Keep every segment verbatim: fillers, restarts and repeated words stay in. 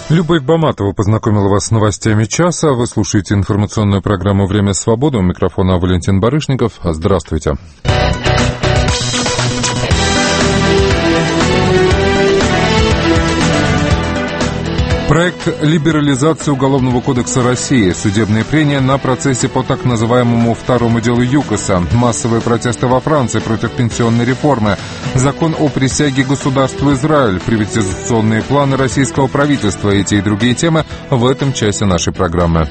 Любовь Баматова познакомила вас с новостями часа. Вы слушаете информационную программу «Время свободы». У микрофона Валентин Барышников. Здравствуйте. Проект либерализации Уголовного кодекса России. Судебные прения на процессе по так называемому второму делу ЮКОСа. Массовые протесты во Франции против пенсионной реформы. Закон о присяге государству Израиль. Приватизационные планы российского правительства. Эти и другие темы в этом часе нашей программы.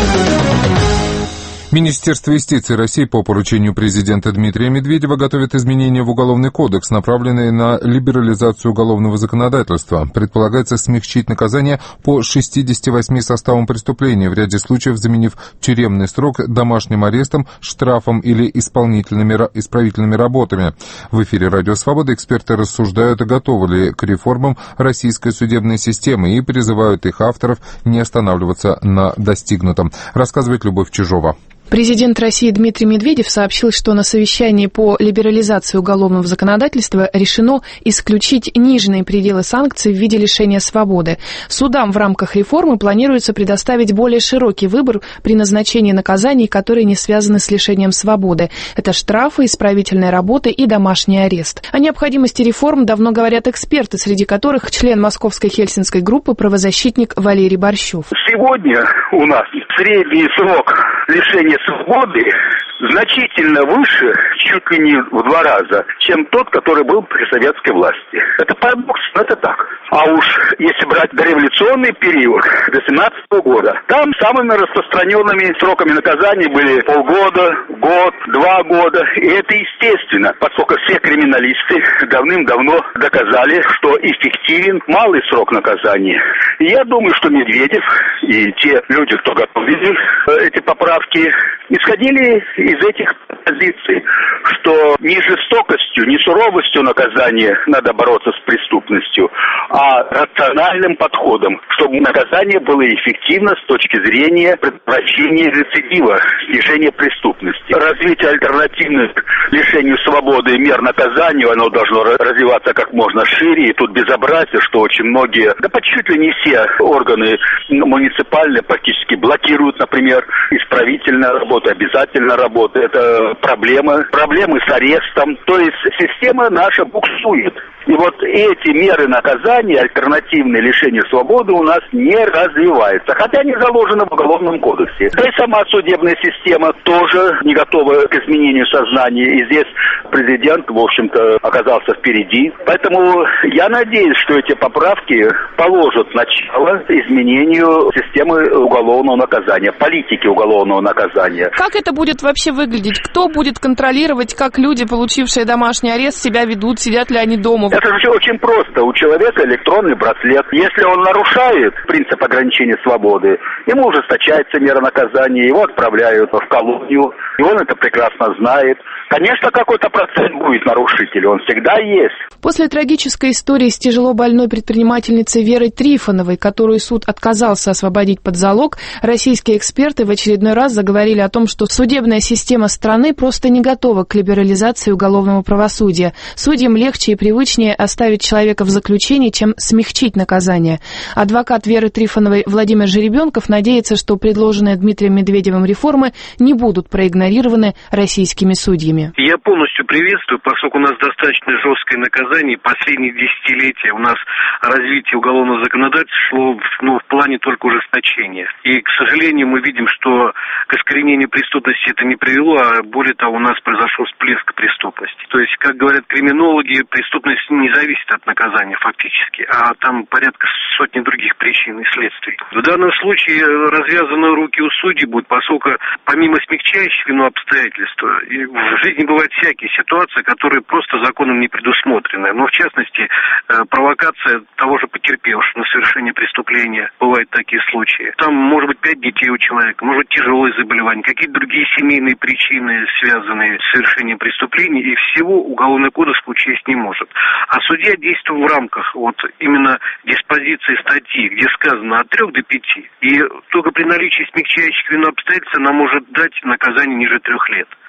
Министерство юстиции России по поручению президента Дмитрия Медведева готовит изменения в Уголовный кодекс, направленные на либерализацию уголовного законодательства. Предполагается смягчить наказание по шестидесяти восьми составам преступлений, в ряде случаев заменив тюремный срок домашним арестом, штрафом или исполнительными, исправительными работами. В эфире «Радио Свобода» эксперты рассуждают, готовы ли к реформам российской судебной системы и призывают их авторов не останавливаться на достигнутом. Рассказывает Любовь Чижова. Президент России Дмитрий Медведев сообщил, что на совещании по либерализации уголовного законодательства решено исключить нижние пределы санкций в виде лишения свободы. Судам в рамках реформы планируется предоставить более широкий выбор при назначении наказаний, которые не связаны с лишением свободы. Это штрафы, исправительная работа и домашний арест. О необходимости реформ давно говорят эксперты, среди которых член Московской Хельсинской группы правозащитник Валерий Борщев. Сегодня у нас средний срок лишения свободы значительно выше, чуть ли не в два раза, чем тот, который был при советской власти. Это парадокс, но это так. А уж если брать дореволюционный период, до семнадцатого года, там самыми распространенными сроками наказания были полгода, год, два года. И это естественно, поскольку все криминалисты давным-давно доказали, что эффективен малый срок наказания. И я думаю, что Медведев и те люди, кто готовили эти поправки, исходили из этих позиций, что не жестокостью, не суровостью наказания надо бороться с преступностью, а рациональным подходом, чтобы наказание было эффективно с точки зрения предотвращения рецидива, снижения преступности. Развитие альтернативных лишению свободы мер наказанию, оно должно развиваться как можно шире, и тут безобразие, что очень многие, да чуть ли не все органы муниципальные практически блокируют, например, исправительная работа, обязательная работа. Это проблема. Проблемы с арестом. То есть система наша буксует. И вот эти меры наказания, альтернативные лишению свободы у нас не развиваются. Хотя они заложены в Уголовном кодексе. Да и сама судебная система тоже не готова к изменению сознания. И здесь президент, в общем-то, оказался впереди. Поэтому я надеюсь, что эти поправки положат начало изменению системы уголовного наказания, политики уголовного наказания. Как это будет вообще выглядеть? Кто будет контролировать, как люди, получившие домашний арест, себя ведут, сидят ли они дома? Это же очень просто. У человека электронный браслет. Если он нарушает принцип ограничения свободы, ему ужесточается мера наказания, его отправляют в колонию, и он это прекрасно знает. Конечно, какой-то процент будет нарушителей, он всегда есть. После трагической истории с тяжело больной предпринимательницей Верой Трифоновой, которую суд отказался освободить под залог, российские эксперты в очередной раз заговорили о том, что судебная система страны просто не готова к либерализации уголовного правосудия. Судьям легче и привычнее оставить человека в заключении, чем смягчить наказание. Адвокат Веры Трифоновой Владимир Жеребенков надеется, что предложенные Дмитрием Медведевым реформы не будут проигнорированы российскими судьями. Я полностью приветствую, поскольку у нас достаточно жесткое наказание. Последние десятилетия у нас развитие уголовного законодательства шло ну, в плане только ужесточения. И, к сожалению, мы видим, что к искоренению преступности это не привело, а более того, у нас произошел всплеск преступности. То есть, как говорят криминологи, преступность не зависит от наказания фактически, а там порядка сотни других причин и следствий. В данном случае развязаны руки у судей будут, поскольку помимо смягчающих вину обстоятельств, в жизни бывают всякие ситуации, которые просто законом не предусмотрены. Но, в частности, провокация того же потерпевшего на совершение преступления. Бывают такие случаи. Там может быть пять детей у человека, может быть тяжелые заболевания, какие-то другие семейные причины, связанные с совершением преступлений, и всего Уголовный кодекс учесть не может. А судья действует в рамках вот именно диспозиции статьи, где сказано от трех до пяти. И только при наличии смягчающих вину обстоятельств она может дать наказание ниже трех лет.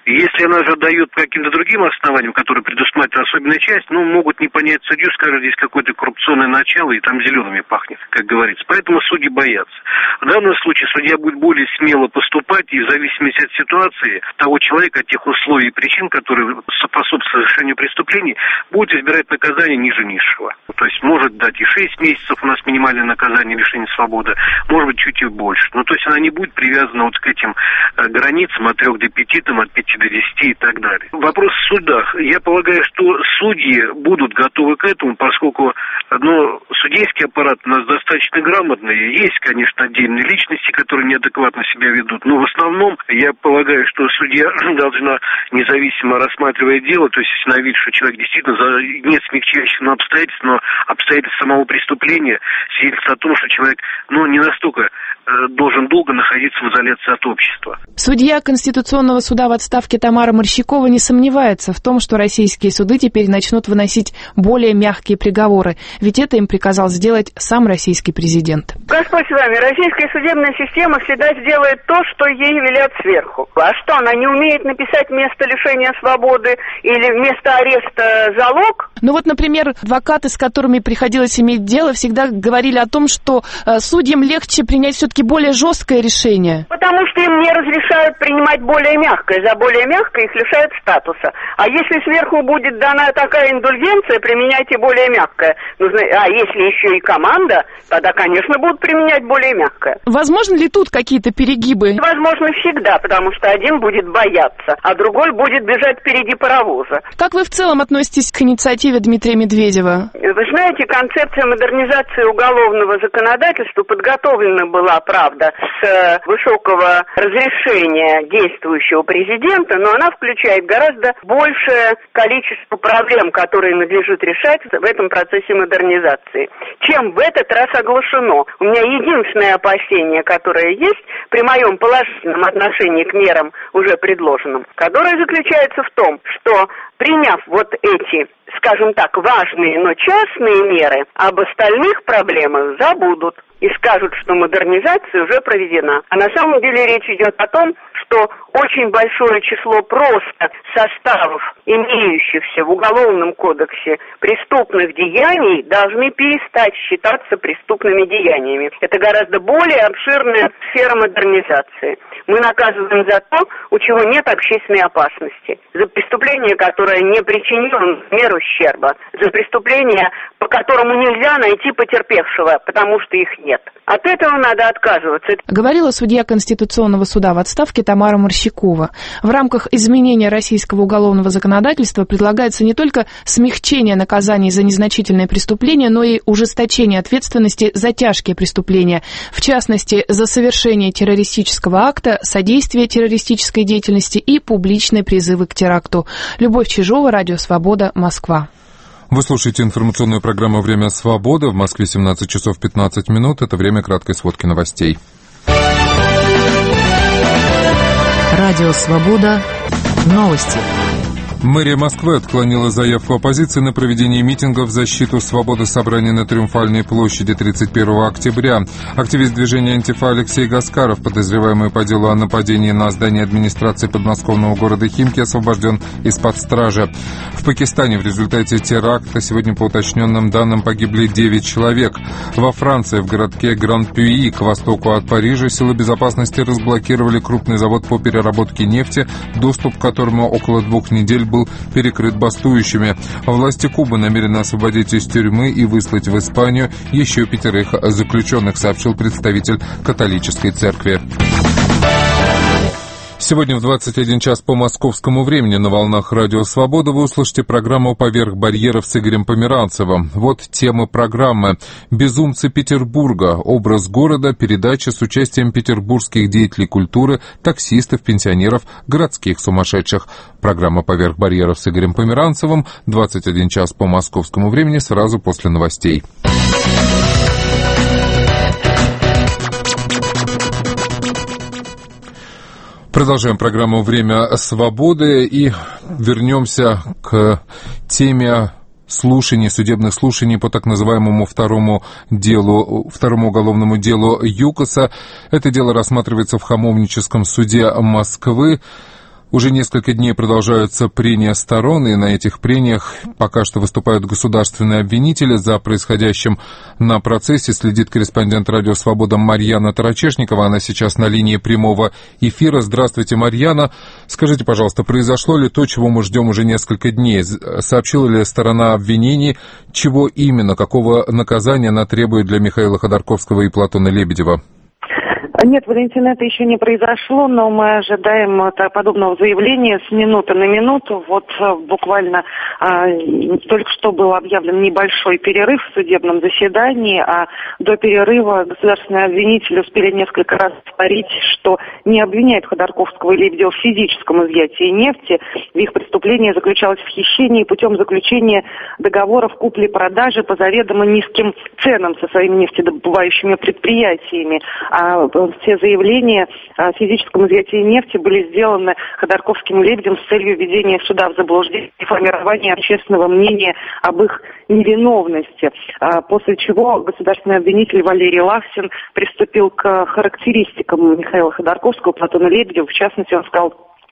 Если она же дает по каким-то другим основаниям, которые предусматривает особенная часть, ну, могут не понять судью, скажут, здесь какое-то коррупционное начало, и там зелеными пахнет, как говорится. Поэтому судьи боятся. В данном случае судья будет более смело поступать, и в зависимости от ситуации того человека, от тех условий и причин, которые способствуют совершению преступлений, будет избирать наказание ниже низшего. То есть может дать и шесть месяцев у нас минимальное наказание лишения свободы, может быть, чуть и больше. Ну, то есть она не будет привязана вот к этим границам от трех до пяти, там, от пяти до десяти и так далее. Вопрос в судах. Я полагаю, что судьи будут готовы к этому, поскольку ну, судейский аппарат у нас достаточно грамотный. Есть, конечно, отдельные личности, которые неадекватно себя ведут, но в основном я полагаю, что судья должна, независимо рассматривая дело, то есть если она видит, что человек действительно нет смягчающих обстоятельств, но обстоятельств самого преступления свидетельствует о том, что человек ну, не настолько э, должен долго находиться в изоляции от общества. Судья Конституционного суда в отставке Тамара Морщикова не сомневается в том, что российские суды теперь начнут выносить более мягкие приговоры, ведь это им приказал сделать сам российский президент. Господь с вами, российская судебная система всегда сделает то, что ей велят сверху. А что, она не умеет написать место лишения свободы или вместо ареста залог? Ну вот, например, адвокаты, с которыми приходилось иметь дело, всегда говорили о том, что э, судьям легче принять все-таки более жесткое решение. Потому что им не разрешают принимать более мягкое. За более мягкое их лишают статуса. А если сверху будет дана такая индульгенция, применяйте более мягкое. Нужно, а если еще и команда, тогда, конечно, будут применять более мягкое. Возможно ли тут какие-то перегибы? Возможно, всегда, потому что один будет бояться, а другой будет бежать впереди паровоза. Как вы в целом относитесь к инициативе Дмитрия Медведева? Вы знаете, концепция модернизации уголовного законодательства подготовлена была, правда, с высокого разрешения действующего президента, но она включает гораздо большее количество проблем, которые надлежит решать в этом процессе модернизации, чем в этот раз оглашено. У меня единственное опасение, которое есть при моем положительном отношении к мерам, уже предложенным, которое заключается в том, что приняв вот эти, скажем так, важные, но частные меры, об остальных проблемах забудут и скажут, что модернизация уже проведена. А на самом деле речь идет о том, что очень большое число просто составов, имеющихся в Уголовном кодексе преступных деяний, должны перестать считаться преступными деяниями. Это гораздо более обширная сфера модернизации. Мы наказываем за то, у чего нет общественной опасности. За преступление, которое не причинило, например, ущерба. За преступление, по которому нельзя найти потерпевшего, потому что их нет. От этого надо отказываться. Говорила судья Конституционного суда в отставке Тамара Морщикова. В рамках изменения российского уголовного законодательства предлагается не только смягчение наказаний за незначительные преступления, но и ужесточение ответственности за тяжкие преступления. В частности, за совершение террористического акта, содействие террористической деятельности и публичные призывы к теракту. Любовь Чижова, Радио Свобода, Москва. Вы слушаете информационную программу «Время свободы». В Москве семнадцать часов пятнадцать минут. Это время краткой сводки новостей. Радио «Свобода». Новости. Мэрия Москвы отклонила заявку оппозиции на проведение митингов в защиту свободы собрания на Триумфальной площади тридцать первого октября. Активист движения «Антифа» Алексей Гаскаров, подозреваемый по делу о нападении на здание администрации подмосковного города Химки, освобожден из-под стражи. В Пакистане в результате теракта сегодня, по уточненным данным, погибли девять человек. Во Франции, в городке Гран-Пюи, к востоку от Парижа, силы безопасности разблокировали крупный завод по переработке нефти, доступ к которому около двух недель был перекрыт бастующими. Власти Кубы намерены освободить из тюрьмы и выслать в Испанию еще пятерых заключенных, сообщил представитель католической церкви. Сегодня в двадцать один час по московскому времени на волнах Радио Свобода вы услышите программу «Поверх барьеров» с Игорем Померанцевым. Вот тема программы: «Безумцы Петербурга. Образ города», передача с участием петербургских деятелей культуры, таксистов, пенсионеров, городских сумасшедших. Программа «Поверх барьеров» с Игорем Померанцевым. двадцать один час по московскому времени, сразу после новостей. Продолжаем программу «Время свободы» и вернемся к теме слушаний, судебных слушаний по так называемому второму делу, второму уголовному делу ЮКОСа. Это дело рассматривается в Хамовническом суде Москвы. Уже несколько дней продолжаются прения сторон, и на этих прениях пока что выступают государственные обвинители. За происходящим на процессе следит корреспондент «Радио Свобода» Марьяна Тарачешникова. Она сейчас на линии прямого эфира. Здравствуйте, Марьяна. Скажите, пожалуйста, произошло ли то, чего мы ждем уже несколько дней? Сообщила ли сторона обвинений, чего именно, какого наказания она требует для Михаила Ходорковского и Платона Лебедева? Нет, Валентина, это еще не произошло, но мы ожидаем подобного заявления с минуты на минуту. Вот буквально а, только что был объявлен небольшой перерыв в судебном заседании, а до перерыва государственные обвинители успели несколько раз повторить, что не обвиняют Ходорковского и Лебедева в физическом изъятии нефти. Их преступление заключалось в хищении путем заключения договоров купли-продажи по заведомо низким ценам со своими нефтедобывающими предприятиями. А все заявления о физическом изъятии нефти были сделаны Ходорковским и Лебедем с целью введения суда в заблуждение и формирования общественного мнения об их невиновности. После чего государственный обвинитель Валерий Лахтин приступил к характеристикам Михаила Ходорковского, Платона Лебедева. В частности, он сказал,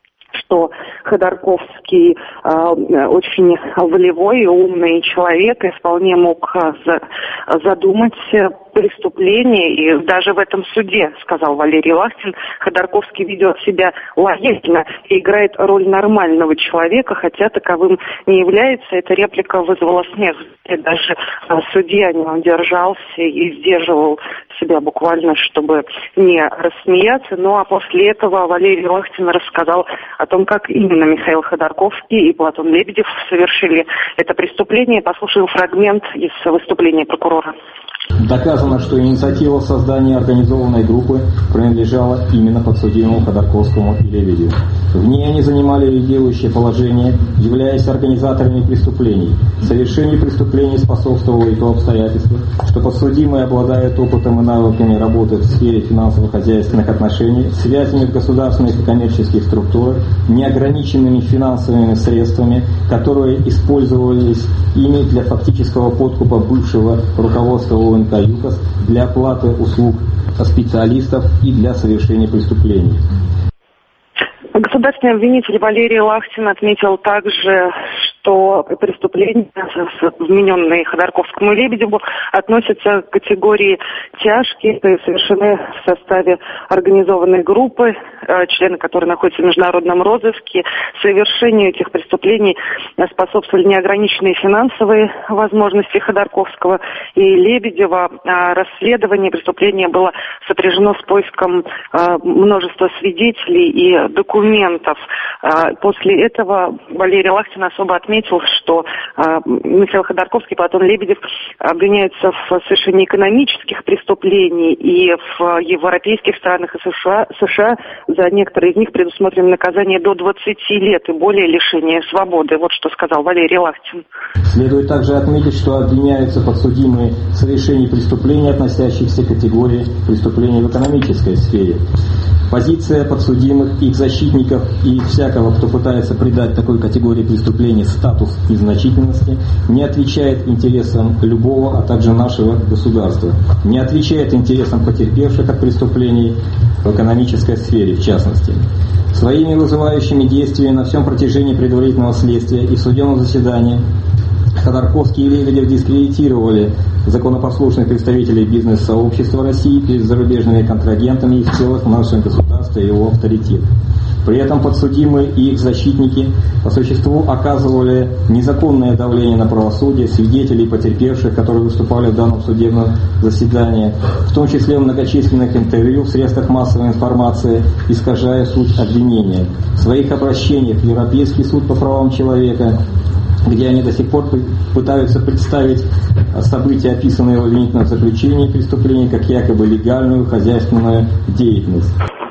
что Ходорковский э, очень волевой и умный человек, и вполне мог за, задумать преступление, и даже в этом суде, сказал Валерий Лахтин, Ходорковский ведет себя лояльно и играет роль нормального человека, хотя таковым не является. Эта реплика вызвала смех. И даже э, судья не удержался и сдерживал себя буквально, чтобы не рассмеяться. Ну а после этого Валерий Лахтин рассказал о том, как именно Михаил Ходорковский и Платон Лебедев совершили это преступление. Послушаем фрагмент из выступления прокурора. Доказано, что инициатива создания организованной группы принадлежала именно подсудимому Ходорковскому и Лебедеву. В ней они занимали лидирующее положение, являясь организаторами преступлений. Совершению преступлений способствовало и то обстоятельство, что подсудимые обладают опытом и навыками работы в сфере финансово-хозяйственных отношений, связями в государственных и коммерческих структурах, неограниченными финансовыми средствами, которые использовались ими для фактического подкупа бывшего руководства ОНК «ЮКОС», для оплаты услуг специалистов и для совершения преступлений. Государственный обвинитель Валерий Лахтин отметил также, что преступления, вмененные Ходорковскому и Лебедеву, относятся к категории тяжкие, совершены в составе организованной группы, члены которой находятся в международном розыске. Совершению этих преступлений способствовали неограниченные финансовые возможности Ходорковского и Лебедева. Расследование преступления было сопряжено с поиском множества свидетелей и документов. После этого Валерий Лахтин особо отметил, что Михаил Ходорковский и Платон Лебедев обвиняются в совершении экономических преступлений, и в европейских странах и США, США за некоторые из них предусмотрено наказание до двадцати лет и более лишения свободы. Вот что сказал Валерий Лахтин. Следует также отметить, что обвиняются подсудимые в совершении преступлений, относящихся к категории преступлений в экономической сфере. Позиция подсудимых, их защитников и всякого, кто пытается придать такой категории преступлений статус незначительности, не отвечает интересам любого, а также нашего государства, не отвечает интересам потерпевших от преступлений в экономической сфере, в частности. Своими вызывающими действиями на всем протяжении предварительного следствия и в судебном заседании Ходорковский и Лебедев дискредитировали законопослушных представителей бизнес-сообщества России перед зарубежными контрагентами и в целых нашего государства и его авторитет. При этом подсудимые и их защитники по существу оказывали незаконное давление на правосудие, свидетелей, потерпевших, которые выступали в данном судебном заседании, в том числе в многочисленных интервью в средствах массовой информации, искажая суть обвинения. В своих обращениях в Европейский суд по правам человека, где они до сих пор пытаются представить события, описанные в обвинительном заключении преступления, как якобы легальную хозяйственную деятельность.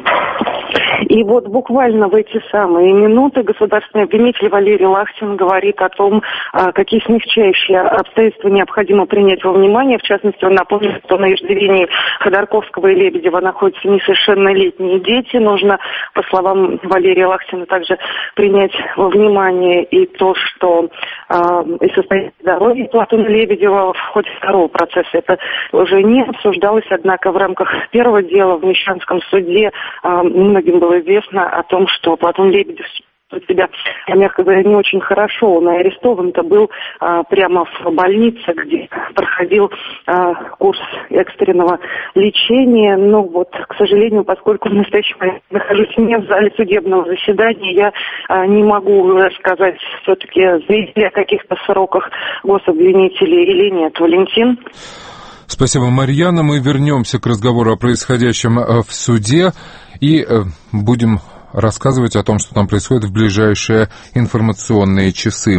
И вот буквально в эти самые минуты государственный обвинитель Валерий Лахтин говорит о том, какие смягчающие обстоятельства необходимо принять во внимание. В частности, он напомнил, что на иждивении Ходорковского и Лебедева находятся несовершеннолетние дети. Нужно, по словам Валерия Лахтина, также принять во внимание и то, что и состояние здоровья Платона Лебедева в ходе второго процесса это уже не обсуждалось, однако в рамках первого дела в Мещанском суде многим было известно о том, что Платон Лебедев себя, мягко говоря, не очень хорошо. Он арестован-то был а, прямо в больнице, где проходил а, курс экстренного лечения. Но вот, к сожалению, поскольку в настоящий момент нахожусь не в зале судебного заседания, я а, не могу рассказать все-таки, заявили о каких-то сроках гособвинителей или нет. Валентин? Спасибо, Марьяна. Мы вернемся к разговору о происходящем в суде и будем рассказывать о том, что там происходит в ближайшие информационные часы.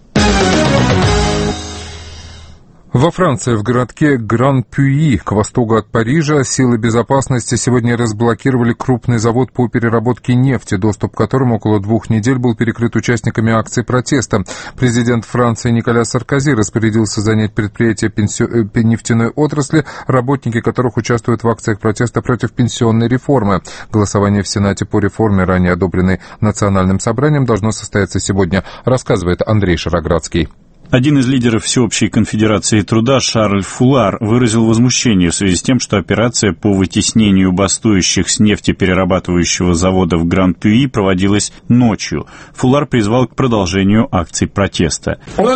Во Франции, в городке Гран-Пюи, к востоку от Парижа, силы безопасности сегодня разблокировали крупный завод по переработке нефти, доступ к которому около двух недель был перекрыт участниками акций протеста. Президент Франции Николя Саркози распорядился занять предприятия пенсio... нефтяной отрасли, работники которых участвуют в акциях протеста против пенсионной реформы. Голосование в Сенате по реформе, ранее одобренной Национальным собранием, должно состояться сегодня, рассказывает Андрей Шароградский. Один из лидеров Всеобщей конфедерации труда, Шарль Фулар, выразил возмущение в связи с тем, что операция по вытеснению бастующих с нефтеперерабатывающего завода в Гран-Пюи проводилась ночью. Фулар призвал к продолжению акций протеста. Мы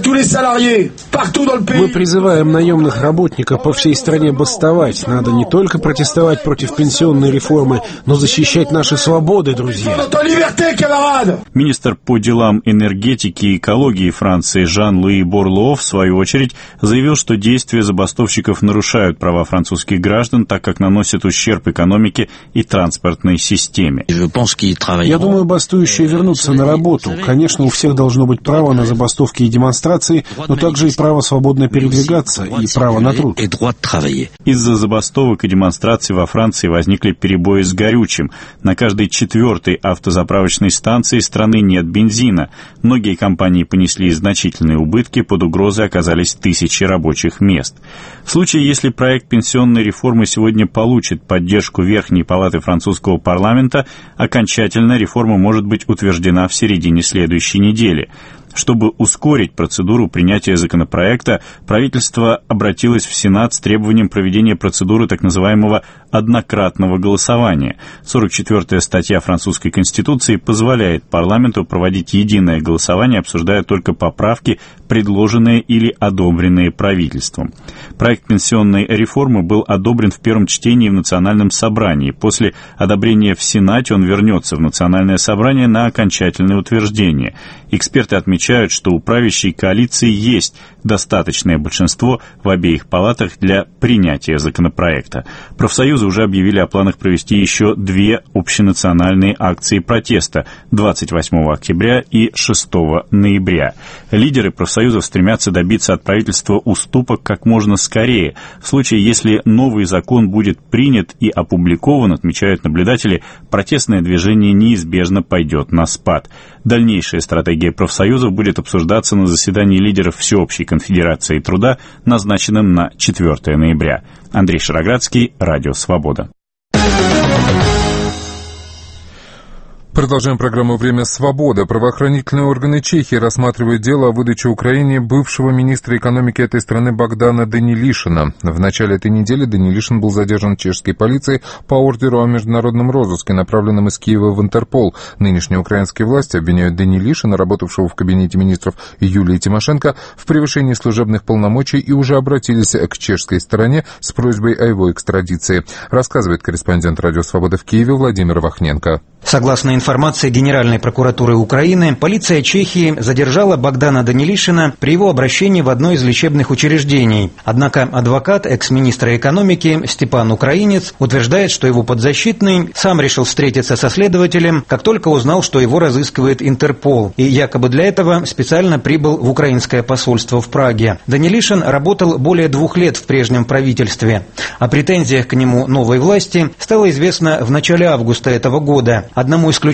призываем наемных работников по всей стране бастовать. Надо не только протестовать против пенсионной реформы, но защищать наши свободы, друзья. Министр по делам энергетики и экологии Франции Жан-Луи Борло, в свою очередь, заявил, что действия забастовщиков нарушают права французских граждан, так как наносят ущерб экономике и транспортной системе. Я думаю, бастующие вернутся на работу. Конечно, у всех должно быть право на забастовки и демонстрации, но также и право свободно передвигаться и право на труд. Из-за забастовок и демонстраций во Франции возникли перебои с горючим. На каждой четвертой автозаправочной станции страны нет бензина. Многие компании понесли значительные убытки, под угрозой оказались тысячи рабочих мест. В случае, если проект пенсионной реформы сегодня получит поддержку Верхней палаты французского парламента, окончательно реформа может быть утверждена в середине следующей недели. Чтобы ускорить процедуру принятия законопроекта, правительство обратилось в Сенат с требованием проведения процедуры так называемого однократного голосования. сорок четвёртая статья французской Конституции позволяет парламенту проводить единое голосование, обсуждая только поправки, предложенные или одобренные правительством. Проект пенсионной реформы был одобрен в первом чтении в Национальном собрании. После одобрения в Сенате он вернется в Национальное собрание на окончательное утверждение. Эксперты отмечают, что у правящей коалиции есть достаточное большинство в обеих палатах для принятия законопроекта. Профсоюзы уже объявили о планах провести еще две общенациональные акции протеста двадцать восьмого октября и шестого ноября. Лидеры профсоюзов стремятся добиться от правительства уступок как можно скорее. В случае, если новый закон будет принят и опубликован, отмечают наблюдатели, протестное движение неизбежно пойдет на спад. Дальнейшая стратегия профсоюзов будет обсуждаться на заседании лидеров Всеобщей конфедерации труда, назначенном на четвёртого ноября. Андрей Шароградский, Радио Свобода. Продолжаем программу «Время свободы». Правоохранительные органы Чехии рассматривают дело о выдаче Украине бывшего министра экономики этой страны Богдана Данилишина. В начале этой недели Данилишин был задержан чешской полицией по ордеру о международном розыске, направленном из Киева в Интерпол. Нынешние украинские власти обвиняют Данилишина, работавшего в кабинете министров Юлии Тимошенко, в превышении служебных полномочий и уже обратились к чешской стороне с просьбой о его экстрадиции. Рассказывает корреспондент «Радио Свобода» в Киеве Владимир Вахненко. Согласно информации Генеральной прокуратуры Украины, полиция Чехии задержала Богдана Данилишина при его обращении в одно из лечебных учреждений. Однако адвокат экс-министра экономики Степан Украинец утверждает, что его подзащитный сам решил встретиться со следователем, как только узнал, что его разыскивает Интерпол, и якобы для этого специально прибыл в украинское посольство в Праге. Данилишин работал более двух лет в прежнем правительстве. О претензиях к нему новой власти стало известно в начале августа этого года. Одному из ключевых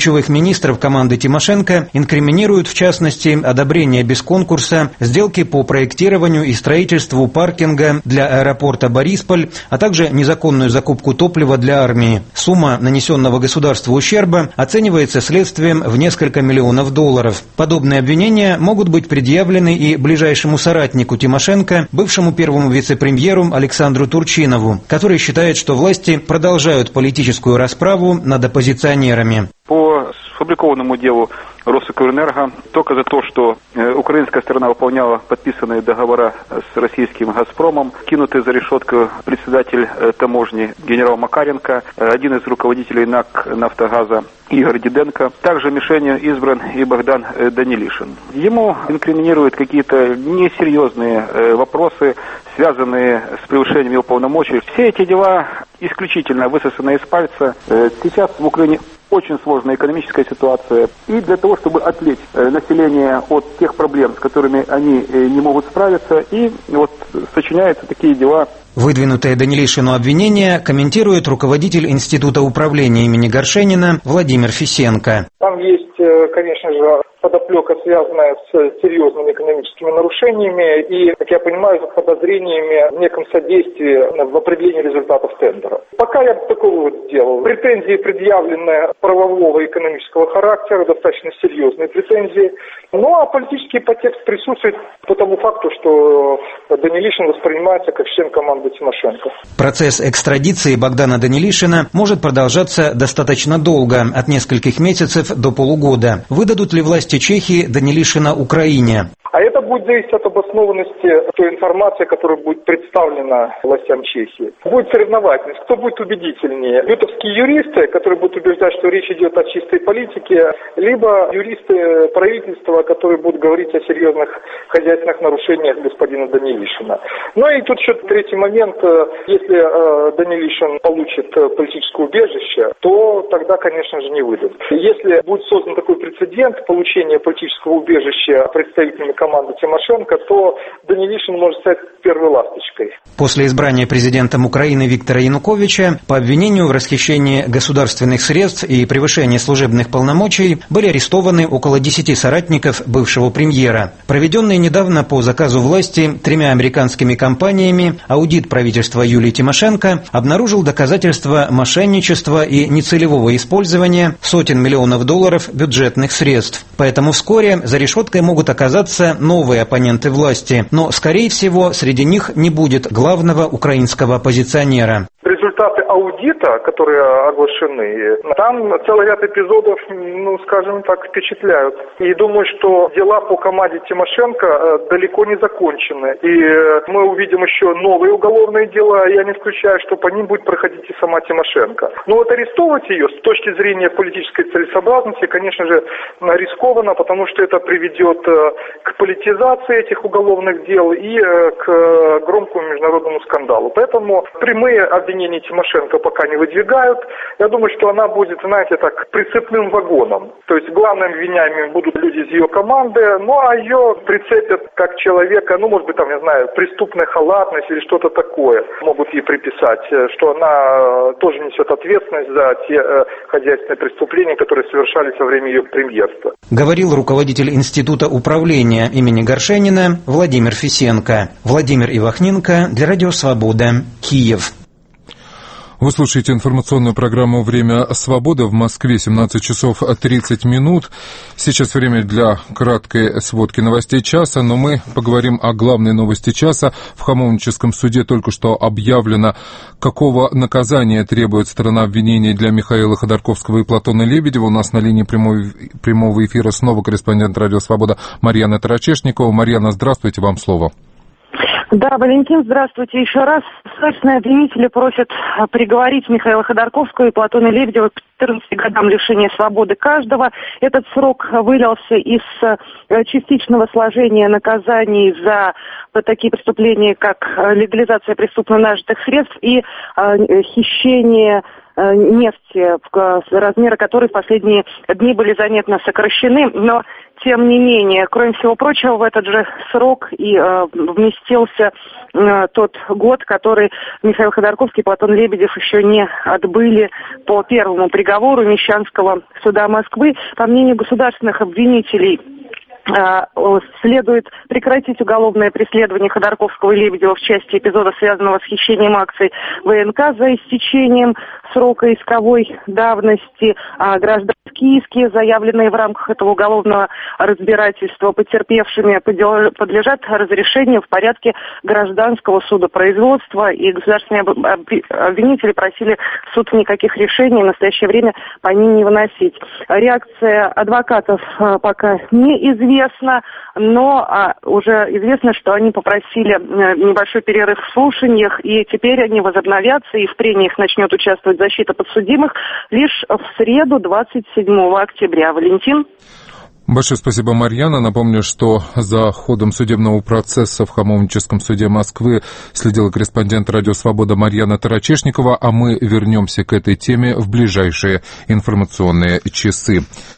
Ключевых министров команды Тимошенко инкриминируют, в частности, одобрение без конкурса сделки по проектированию и строительству паркинга для аэропорта Борисполь, а также незаконную закупку топлива для армии. Сумма нанесенного государству ущерба оценивается следствием в несколько миллионов долларов. Подобные обвинения могут быть предъявлены и ближайшему соратнику Тимошенко, бывшему первому вице-премьеру Александру Турчинову, который считает, что власти продолжают политическую расправу над оппозиционерами. По сфабрикованному делу Росукрэнерго только за то, что украинская сторона выполняла подписанные договора с российским «Газпромом», кинутый за решетку председатель таможни генерал Макаренко, один из руководителей НАК «Нафтогаза» Игорь Диденко. Также мишенью избран и Богдан Данилишин. Ему инкриминируют какие-то несерьезные вопросы, связанные с превышением его полномочий. Все эти дела исключительно высосаны из пальца. Сейчас в Украине очень сложная экономическая ситуация. И для того, чтобы отвлечь население от тех проблем, с которыми они не могут справиться, и вот сочиняются такие дела. Выдвинутое Данилишину обвинение комментирует руководитель Института управления имени Горшенина Владимир Фисенко. Там есть, конечно же, подоплека, связанная с серьезными экономическими нарушениями и, как я понимаю, с подозрениями в неком содействии в определении результатов тендера. Пока я бы такого вот делал. Претензии, предъявленные правового и экономического характера, достаточно серьезные претензии. Ну а политический подтекст присутствует по тому факту, что Данилишин воспринимается как член команды Тимошенко. Процесс экстрадиции Богдана Данилишина может продолжаться достаточно долго, от нескольких месяцев до полугода. Выдадут ли власти Чехии Данилишина Украине? А это будет зависеть от обоснованности той информации, которая будет представлена властям Чехии. Будет соревновательность, кто будет убедительнее. Лютовские юристы, которые будут убеждать, что речь идет о чистой политике, либо юристы правительства, которые будут говорить о серьезных хозяйственных нарушениях господина Данилишина. Ну и тут еще третий момент. Если э, Данилишин получит политическое убежище, то тогда, конечно же, не выдадут. Если будет создан такой прецедент получения политического убежища представителями команды Тимошенко, то Данилишин может стать первой ласточкой. После избрания президентом Украины Виктора Януковича по обвинению в расхищении государственных средств и превышении служебных полномочий были арестованы около десяти соратников бывшего премьера. Проведенный недавно по заказу власти тремя американскими компаниями аудит правительства Юлии Тимошенко обнаружил доказательства мошенничества и нецелевого использования сотен миллионов долларов бюджетных средств. Поэтому вскоре за решеткой могут оказаться новые оппоненты власти, но, скорее всего, среди них не будет главного украинского оппозиционера. Результаты аудита, которые оглашены, там целый ряд эпизодов, ну, скажем так, впечатляют. И думаю, что дела по команде Тимошенко далеко не закончены. И мы увидим еще новые уголовные дела. Я не исключаю, что по ним будет проходить и сама Тимошенко. Но вот арестовывать ее с точки зрения политической целесообразности, конечно же, рискованно, потому что это приведет к политизации этих уголовных дел и к громкому международному скандалу. Поэтому прямые обвинения Тимошенко пока не выдвигают. Я думаю, что она будет, знаете, так, прицепным вагоном. То есть главными обвиняемыми будут люди из ее команды, ну а ее прицепят как человека, ну, может быть, там, не знаю, преступная халатность или что-то такое могут ей приписать, что она тоже несет ответственность за те э, хозяйственные преступления, которые совершались во время ее премьерства. Говорил руководитель Института управления имени Горшенина Владимир Фисенко. Владимир Ивахненко для Радио Свобода, Киев. Вы слушаете информационную программу «Время свободы». В Москве семнадцать часов тридцать минут. Сейчас время для краткой сводки новостей часа, но мы поговорим о главной новости часа. В Хамовническом суде только что объявлено, какого наказания требует сторона обвинения для Михаила Ходорковского и Платона Лебедева. У нас на линии прямой, прямого эфира снова корреспондент «Радио Свобода» Марьяна Тарачешникова. Марьяна, здравствуйте, вам слово. Да, Валентин, здравствуйте еще раз. Следственные обвинители просят приговорить Михаила Ходорковского и Платона Лебедева к четырнадцати годам лишения свободы каждого. Этот срок вылился из частичного сложения наказаний за такие преступления, как легализация преступно нажитых средств и хищение нефти, размеры которой в последние дни были заметно сокращены, но тем не менее, кроме всего прочего, в этот же срок и э, вместился тот год, который Михаил Ходорковский и Платон Лебедев еще не отбыли по первому приговору Мещанского суда Москвы. По мнению государственных обвинителей, следует прекратить уголовное преследование Ходорковского и Лебедева в части эпизода, связанного с хищением акций ВНК за истечением срока исковой давности, а гражданские иски, заявленные в рамках этого уголовного разбирательства потерпевшими, подлежат разрешению в порядке гражданского судопроизводства, и государственные обвинители просили суд никаких решений в настоящее время по ним не выносить. Реакция адвокатов пока неизвестна, но уже известно, что они попросили небольшой перерыв в слушаниях, и теперь они возобновятся, и в прениях начнет участвовать защита подсудимых лишь в среду, двадцать седьмого октября. Валентин? Большое спасибо, Марьяна. Напомню, что за ходом судебного процесса в Хамовническом суде Москвы следила корреспондент «Радио Свобода» Марьяна Тарачешникова, а мы вернемся к этой теме в ближайшие информационные часы.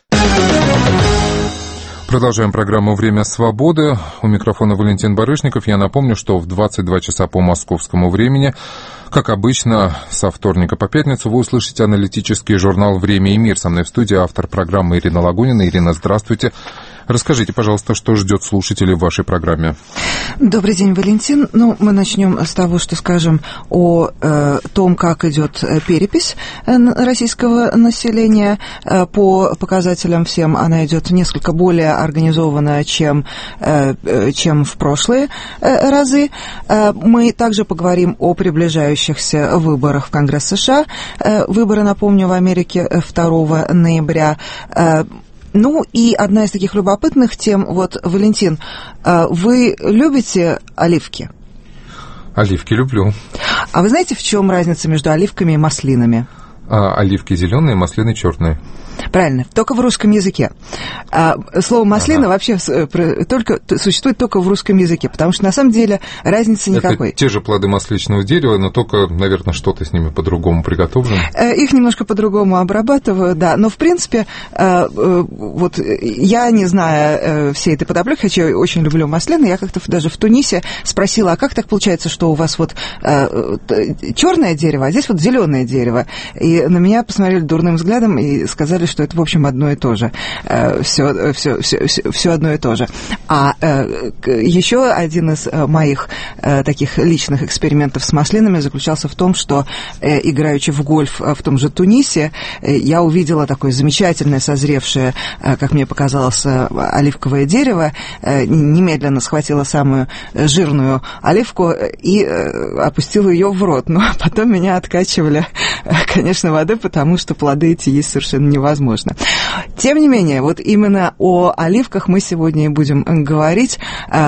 Продолжаем программу «Время свободы». У микрофона Валентин Барышников. Я напомню, что в двадцать два часа по московскому времени, как обычно, со вторника по пятницу, вы услышите аналитический журнал «Время и мир». Со мной в студии автор программы Ирина Лагунина. Ирина, здравствуйте. Расскажите, пожалуйста, что ждет слушателей в вашей программе. Добрый день, Валентин. Ну, мы начнем с того, что скажем о э, том, как идет перепись российского населения. Э, по показателям всем она идет несколько более организованно, чем, э, чем в прошлые э, разы. Э, мы также поговорим о приближающихся выборах в Конгресс США. Э, выборы, напомню, в Америке второго ноября. Э, Ну и одна из таких любопытных тем, вот, Валентин, вы любите оливки? Оливки люблю. А вы знаете, в чем разница между оливками и маслинами? А, оливки зеленые, маслины черные. Правильно, только в русском языке. А, слово «маслина» ага. вообще только, существует только в русском языке, потому что на самом деле разницы никакой. Это те же плоды масличного дерева, но только, наверное, что-то с ними по-другому приготовлено. Их немножко по-другому обрабатывают, да, но в принципе, вот я, не зная всей этой подоплеки, хотя я очень люблю маслины, я как-то даже в Тунисе спросила, а как так получается, что у вас вот черное дерево, а здесь вот зеленое дерево? И на меня посмотрели дурным взглядом и сказали, что это, в общем, одно и то же. Все, все, все, все одно и то же. А еще один из моих таких личных экспериментов с маслинами заключался в том, что, играючи в гольф в том же Тунисе, я увидела такое замечательное, созревшее, как мне показалось, оливковое дерево, немедленно схватила самую жирную оливку и опустила ее в рот. Но потом меня откачивали, конечно, воды, потому что плоды эти есть совершенно невозможно. Тем не менее, вот именно о оливках мы сегодня и будем говорить.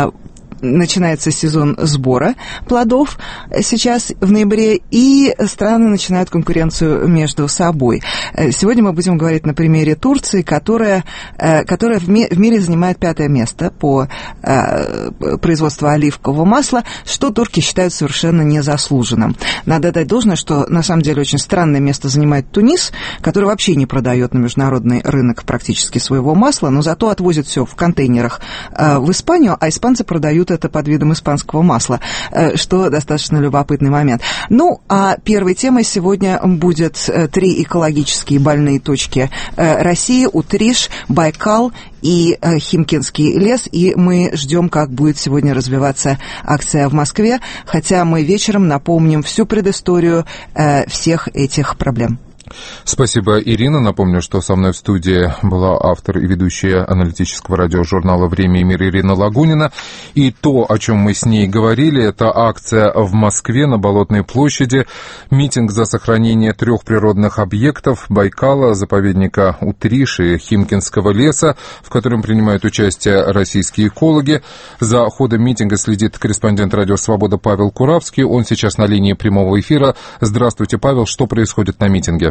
Начинается сезон сбора плодов сейчас в ноябре, и страны начинают конкуренцию между собой. Сегодня мы будем говорить на примере Турции, которая, которая в мире занимает пятое место по производству оливкового масла, что турки считают совершенно незаслуженным. Надо дать должное, что на самом деле очень странное место занимает Тунис, который вообще не продает на международный рынок практически своего масла, но зато отвозит все в контейнерах в Испанию, а испанцы продают это под видом испанского масла, что достаточно любопытный момент. Ну, а первой темой сегодня будет три экологические больные точки России: Утриш, Байкал и Химкинский лес, и мы ждем, как будет сегодня развиваться акция в Москве, хотя мы вечером напомним всю предысторию всех этих проблем. Спасибо, Ирина. Напомню, что со мной в студии была автор и ведущая аналитического радиожурнала «Время и мир» Ирина Лагунина. И то, о чем мы с ней говорили, это акция в Москве на Болотной площади, митинг за сохранение трех природных объектов: Байкала, заповедника Утриш и Химкинского леса, в котором принимают участие российские экологи. За ходом митинга следит корреспондент «Радио Свобода» Павел Куравский. Он сейчас на линии прямого эфира. Здравствуйте, Павел. Что происходит на митинге?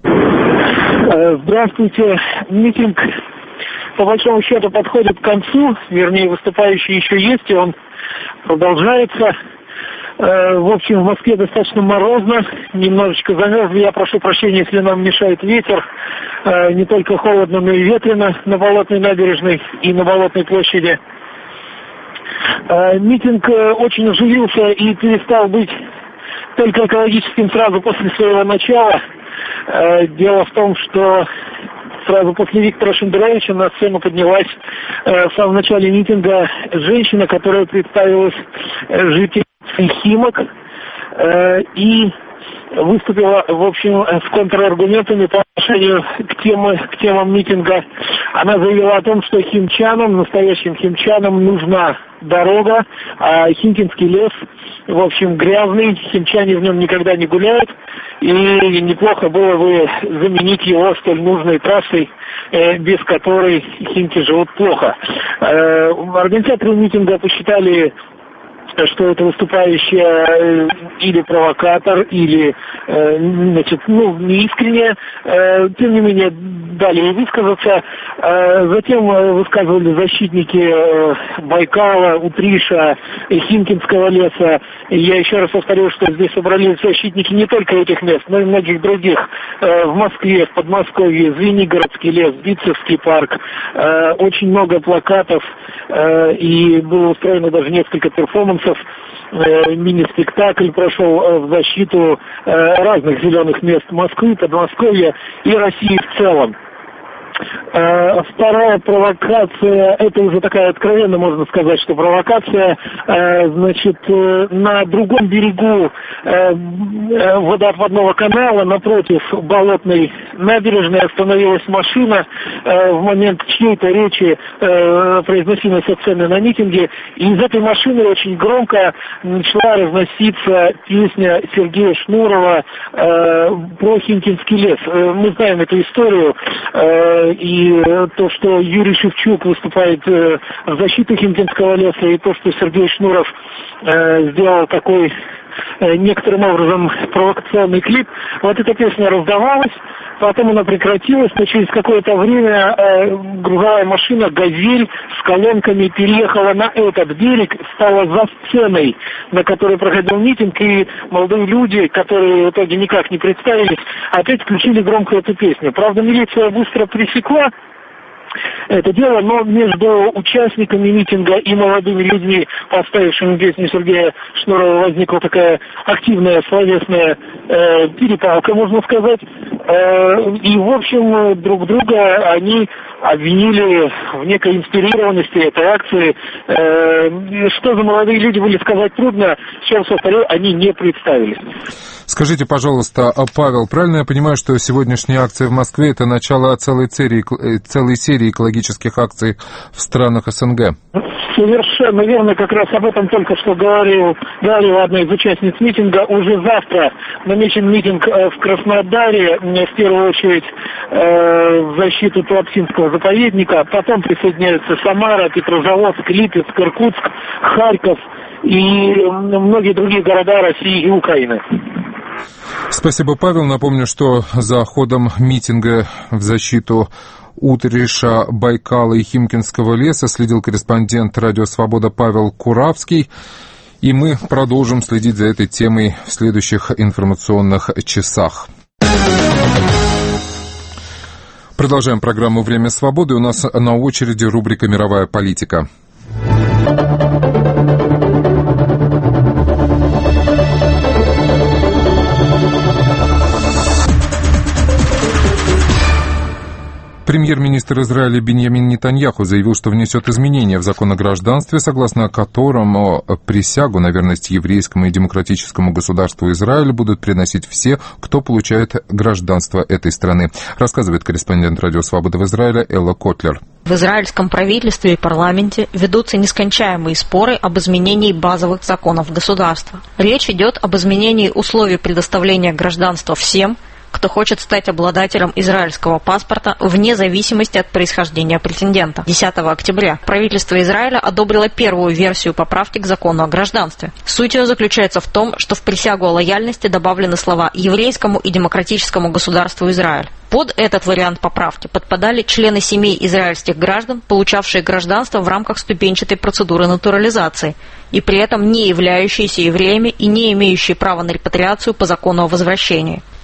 Здравствуйте. Митинг, по большому счету, подходит к концу. Вернее, выступающий еще есть, и он продолжается. В общем, в Москве достаточно морозно, немножечко замерзли. Я прошу прощения, если нам мешает ветер. Не только холодно, но и ветрено на Болотной набережной и на Болотной площади. Митинг очень оживился и перестал быть только экологическим сразу после своего начала. Дело в том, что сразу после Виктора Шендеровича на сцену поднялась в самом начале митинга женщина, которая представилась жительницей Химок и выступила, в общем, с контраргументами по отношению к, темы, к темам митинга. Она заявила о том, что химчанам, настоящим химчанам, нужна дорога, а Химкинский лес, в общем, грязный, химчане в нем никогда не гуляют, и неплохо было бы заменить его столь нужной трассой, без которой химки живут плохо. Организаторы митинга посчитали, что это выступающая или провокатор, или, значит, ну, неискренне, тем не менее, дали ей высказаться. Затем высказывали защитники Байкала, Утриша, Химкинского леса. Я еще раз повторю, что здесь собрались защитники не только этих мест, но и многих других. В Москве, в Подмосковье, Звенигородский лес, Битцевский парк. Очень много плакатов, и было устроено даже несколько перформансов. Мини-спектакль прошел в защиту разных зеленых мест Москвы, Подмосковья и России в целом. Вторая провокация, это уже такая откровенно, можно сказать, что провокация, значит, на другом берегу водоотводного канала, напротив болотной набережной, остановилась машина в момент чьей-то речи, произносимой со сцены на митинге, и из этой машины очень громко начала разноситься песня Сергея Шнурова про Химкинский лес. Мы знаем эту историю, и то, что Юрий Шевчук выступает в защиту Химкинского леса, и то, что Сергей Шнуров сделал такой некоторым образом провокационный клип. Вот эта песня раздавалась, потом она прекратилась, но через какое-то время э, грузовая машина «Газель» с колонками переехала на этот берег, стала за сценой, на которой проходил митинг, и молодые люди, которые в итоге никак не представились, опять включили громко эту песню. Правда, милиция быстро пресекла это дело, но между участниками митинга и молодыми людьми, поставившими песню Сергея Шнурова, возникла такая активная словесная э, перепалка, можно сказать. Э, и, в общем, друг друга они обвинили в некой инспирированности этой акции. Э, что за молодые люди были, сказать трудно. Еще раз повторю, они не представились. Скажите, пожалуйста, Павел, правильно я понимаю, что сегодняшняя акция в Москве – это начало целой серии, целой серии экологических акций в странах СНГ? Совершенно верно, как раз об этом только что говорил, говорила одна из участниц митинга. Уже завтра намечен митинг в Краснодаре, в первую очередь в защиту Туапсинского заповедника, потом присоединяются Самара, Петрозаводск, Липецк, Иркутск, Харьков и многие другие города России и Украины. Спасибо, Павел. Напомню, что за ходом митинга в защиту Утриша, Байкала и Химкинского леса следил корреспондент «Радио Свобода» Павел Куравский. И мы продолжим следить за этой темой в следующих информационных часах. Продолжаем программу «Время свободы». У нас на очереди рубрика «Мировая политика». Премьер-министр Израиля Биньямин Нетаньяху заявил, что внесет изменения в закон о гражданстве, согласно которому присягу на верность еврейскому и демократическому государству Израиля будут приносить все, кто получает гражданство этой страны. Рассказывает корреспондент «Радио Свобода» в Израиле Элла Котлер. В израильском правительстве и парламенте ведутся нескончаемые споры об изменении базовых законов государства. Речь идет об изменении условий предоставления гражданства всем, кто хочет стать обладателем израильского паспорта вне зависимости от происхождения претендента. десятого октября правительство Израиля одобрило первую версию поправки к закону о гражданстве. Суть ее заключается в том, что в присягу о лояльности добавлены слова «еврейскому и демократическому государству Израиль». Под этот вариант поправки подпадали члены семей израильских граждан, получавшие гражданство в рамках ступенчатой процедуры натурализации, и при этом не являющиеся евреями и не имеющие права на репатриацию по закону о возвращении.